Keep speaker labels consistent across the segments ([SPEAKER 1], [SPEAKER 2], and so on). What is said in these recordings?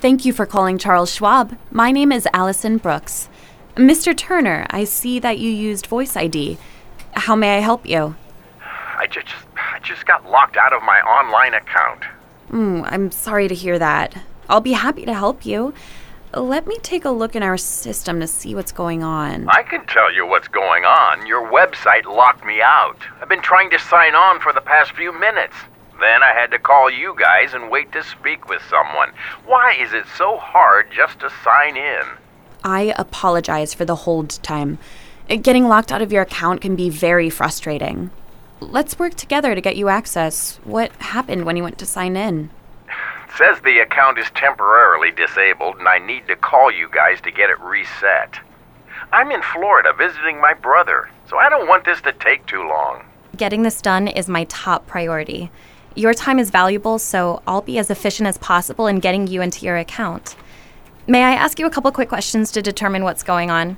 [SPEAKER 1] Thank you for calling Charles Schwab. My name is Allison Brooks. Mr. Turner, I see that you used Voice ID. How may I help you?
[SPEAKER 2] I just got locked out of my online account.
[SPEAKER 1] I'm sorry to hear that. I'll be happy to help you. Let me take a look in our system to see what's going on.
[SPEAKER 2] I can tell you what's going on. Your website locked me out. I've been trying to sign on for the past few minutes. Then I had to call you guys and wait to speak with someone. Why is it so hard just to sign in?
[SPEAKER 1] I apologize for the hold time. Getting locked out of your account can be very frustrating. Let's work together to get you access. What happened when you went to sign in?
[SPEAKER 2] It says the account is temporarily disabled and I need to call you guys to get it reset. I'm in Florida visiting my brother, so I don't want this to take too long.
[SPEAKER 3] Getting this done is my top priority. Your time is valuable, so I'll be as efficient as possible in getting you into your account. May I ask you a couple quick questions to determine what's going on?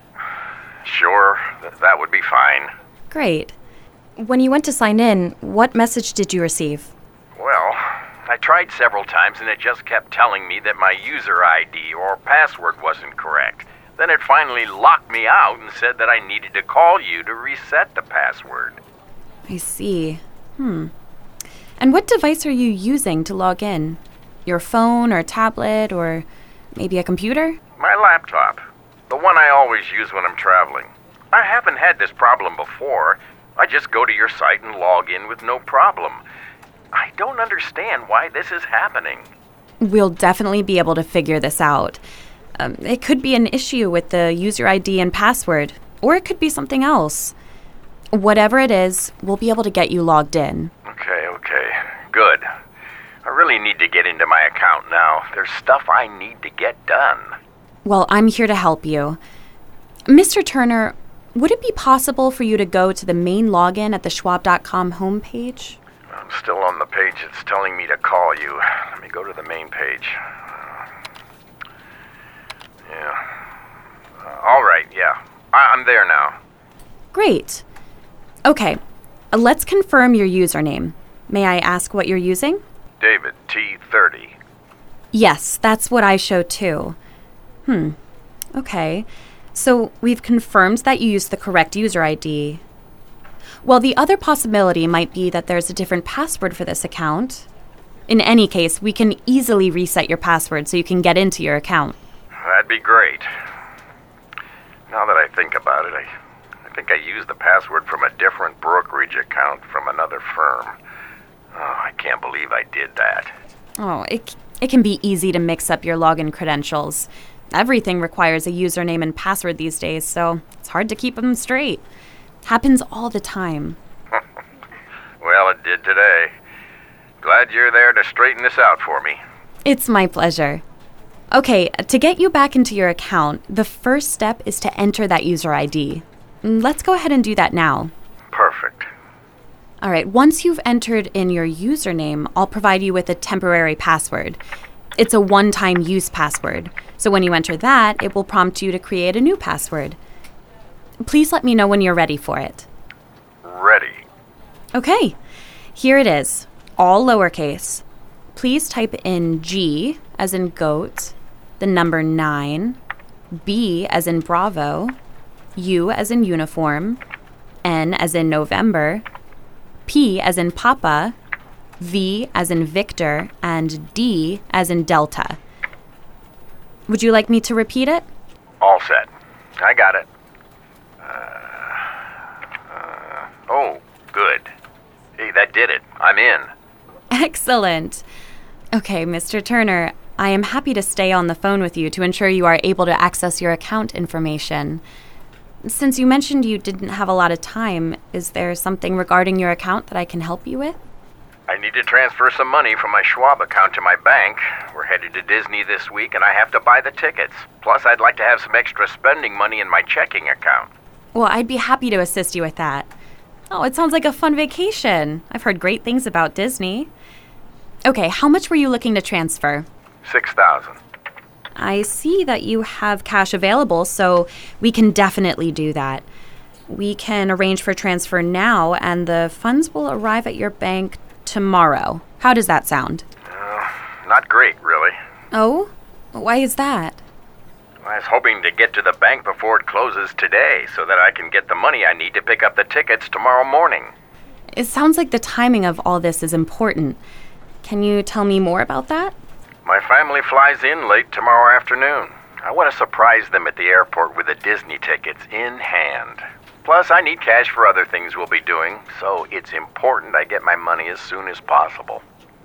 [SPEAKER 2] Sure, that would be fine.
[SPEAKER 3] Great. When you went to sign in, what message did you receive?
[SPEAKER 2] Well, I tried several times and it just kept telling me that my user ID or password wasn't correct. Then it finally locked me out and said that I needed to call you to reset the password.
[SPEAKER 1] I see. And what device are you using to log in? Your phone or tablet or maybe a computer?
[SPEAKER 2] My laptop. The one I always use when I'm traveling. I haven't had this problem before. I just go to your site and log in with no problem. I don't understand why this is happening.
[SPEAKER 1] We'll definitely be able to figure this out. It could be an issue with the user ID and password, or it could be something else. Whatever it is, we'll be able to get you logged in.
[SPEAKER 2] Okay. Good. I really need to get into my account now. There's stuff I need to get done.
[SPEAKER 1] Well, I'm here to help you. Mr. Turner, would it be possible for you to go to the main login at the Schwab.com homepage?
[SPEAKER 2] I'm still on the page that's telling me to call you. Let me go to the main page. All right, yeah. I'm there now.
[SPEAKER 1] Great. Okay, let's confirm your username. May I ask what you're using?
[SPEAKER 2] David T30.
[SPEAKER 1] Yes, that's what I show too. Okay. So we've confirmed that you used the correct user ID. Well, the other possibility might be that there's a different password for this account. In any case, we can easily reset your password so you can get into your account.
[SPEAKER 2] That'd be great. Now that I think about it, I think I used the password from a different brokerage account from another firm. Oh, I can't believe I did that.
[SPEAKER 1] Oh, it can be easy to mix up your login credentials. Everything requires a username and password these days, so it's hard to keep them straight. Happens all the time.
[SPEAKER 2] Well, it did today. Glad you're there to straighten this out for me.
[SPEAKER 1] It's my pleasure. Okay, to get you back into your account, the first step is to enter that user ID. Let's go ahead and do that now.
[SPEAKER 2] Perfect.
[SPEAKER 1] All right, once you've entered in your username, I'll provide you with a temporary password. It's a one-time use password. So when you enter that, it will prompt you to create a new password. Please let me know when you're ready for it.
[SPEAKER 2] Ready.
[SPEAKER 1] Okay, here it is, all lowercase. Please type in G as in goat, the number 9, B as in Bravo, U as in uniform, N as in November, P as in Papa, V as in Victor, and D as in Delta. Would you like me to repeat it?
[SPEAKER 2] All set. I got it. Oh, good. Hey, that did it. I'm in.
[SPEAKER 1] Excellent. Okay, Mr. Turner, I am happy to stay on the phone with you to ensure you are able to access your account information. Since you mentioned you didn't have a lot of time, is there something regarding your account that I can help you with?
[SPEAKER 2] I need to transfer some money from my Schwab account to my bank. We're headed to Disney this week, and I have to buy the tickets. Plus, I'd like to have some extra spending money in my checking account.
[SPEAKER 1] Well, I'd be happy to assist you with that. Oh, it sounds like a fun vacation. I've heard great things about Disney. Okay, how much were you looking to transfer?
[SPEAKER 2] $6,000.
[SPEAKER 1] I see that you have cash available, so we can definitely do that. We can arrange for transfer now, and the funds will arrive at your bank tomorrow. How does that sound?
[SPEAKER 2] Not great, really.
[SPEAKER 1] Oh? Why is that?
[SPEAKER 2] I was hoping to get to the bank before it closes today so that I can get the money I need to pick up the tickets tomorrow morning.
[SPEAKER 1] It sounds like the timing of all this is important. Can you tell me more about that?
[SPEAKER 2] My family flies in late tomorrow afternoon. I want to surprise them at the airport with the Disney tickets in hand. Plus, I need cash for other things we'll be doing, so it's important I get my money as soon as possible.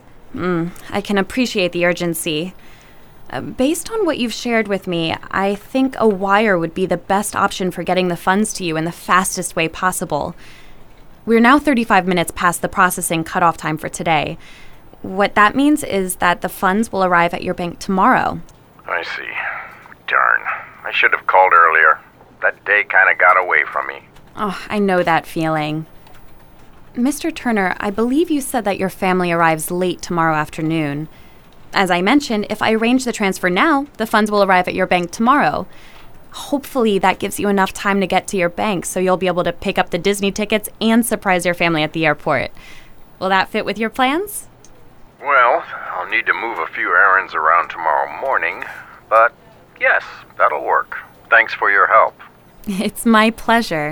[SPEAKER 1] I can appreciate the urgency. Based on what you've shared with me, I think a wire would be the best option for getting the funds to you in the fastest way possible. We're now 35 minutes past the processing cutoff time for today. What that means is that the funds will arrive at your bank tomorrow.
[SPEAKER 2] I see. Darn. I should have called earlier. That day kind of got away from me.
[SPEAKER 1] Oh, I know that feeling. Mr. Turner, I believe you said that your family arrives late tomorrow afternoon. As I mentioned, if I arrange the transfer now, the funds will arrive at your bank tomorrow. Hopefully that gives you enough time to get to your bank so you'll be able to pick up the Disney tickets and surprise your family at the airport. Will that fit with your plans?
[SPEAKER 2] Well, I'll need to move a few errands around tomorrow morning, but yes, that'll work. Thanks for your help.
[SPEAKER 1] It's my pleasure.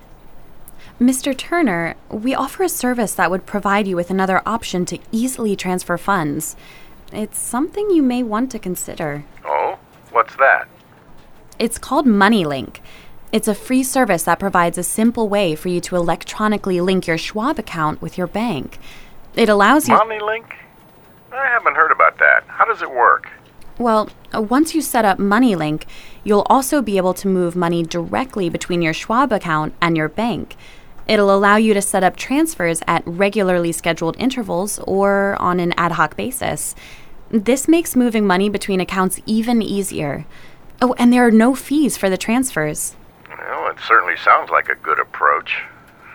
[SPEAKER 1] Mr. Turner, we offer a service that would provide you with another option to easily transfer funds. It's something you may want to consider.
[SPEAKER 2] Oh? What's that?
[SPEAKER 1] It's called MoneyLink. It's a free service that provides a simple way for you to electronically link your Schwab account with your bank. It allows you...
[SPEAKER 2] MoneyLink? I haven't heard about that. How does it work?
[SPEAKER 1] Well, once you set up MoneyLink, you'll also be able to move money directly between your Schwab account and your bank. It'll allow you to set up transfers at regularly scheduled intervals or on an ad hoc basis. This makes moving money between accounts even easier. Oh, and there are no fees for the transfers.
[SPEAKER 2] Well, it certainly sounds like a good approach.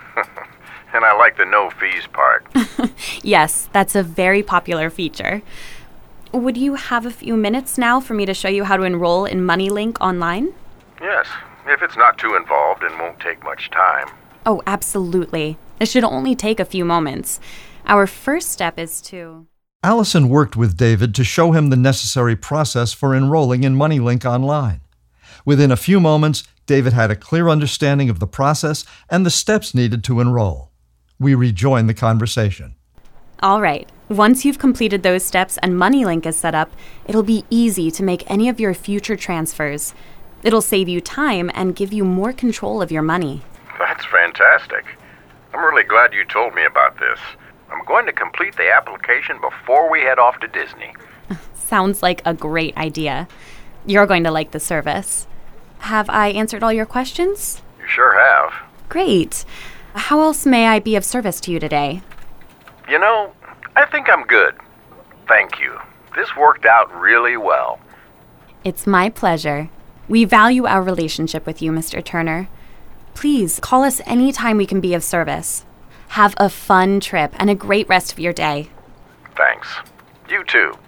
[SPEAKER 2] And I like the no fees part.
[SPEAKER 1] Yes, that's a very popular feature. Would you have a few minutes now for me to show you how to enroll in MoneyLink online?
[SPEAKER 2] Yes, if it's not too involved and won't take much time.
[SPEAKER 1] Oh, absolutely. It should only take a few moments. Our first step is to...
[SPEAKER 4] Allison worked with David to show him the necessary process for enrolling in MoneyLink online. Within a few moments, David had a clear understanding of the process and the steps needed to enroll. We rejoined the conversation.
[SPEAKER 1] All right. Once you've completed those steps and MoneyLink is set up, it'll be easy to make any of your future transfers. It'll save you time and give you more control of your money.
[SPEAKER 2] That's fantastic. I'm really glad you told me about this. I'm going to complete the application before we head off to Disney.
[SPEAKER 1] Sounds like a great idea. You're going to like the service. Have I answered all your questions?
[SPEAKER 2] You sure have.
[SPEAKER 1] Great. How else may I be of service to you today?
[SPEAKER 2] You know, I think I'm good. Thank you. This worked out really well.
[SPEAKER 1] It's my pleasure. We value our relationship with you, Mr. Turner. Please call us anytime we can be of service. Have a fun trip and a great rest of your day.
[SPEAKER 2] Thanks. You too.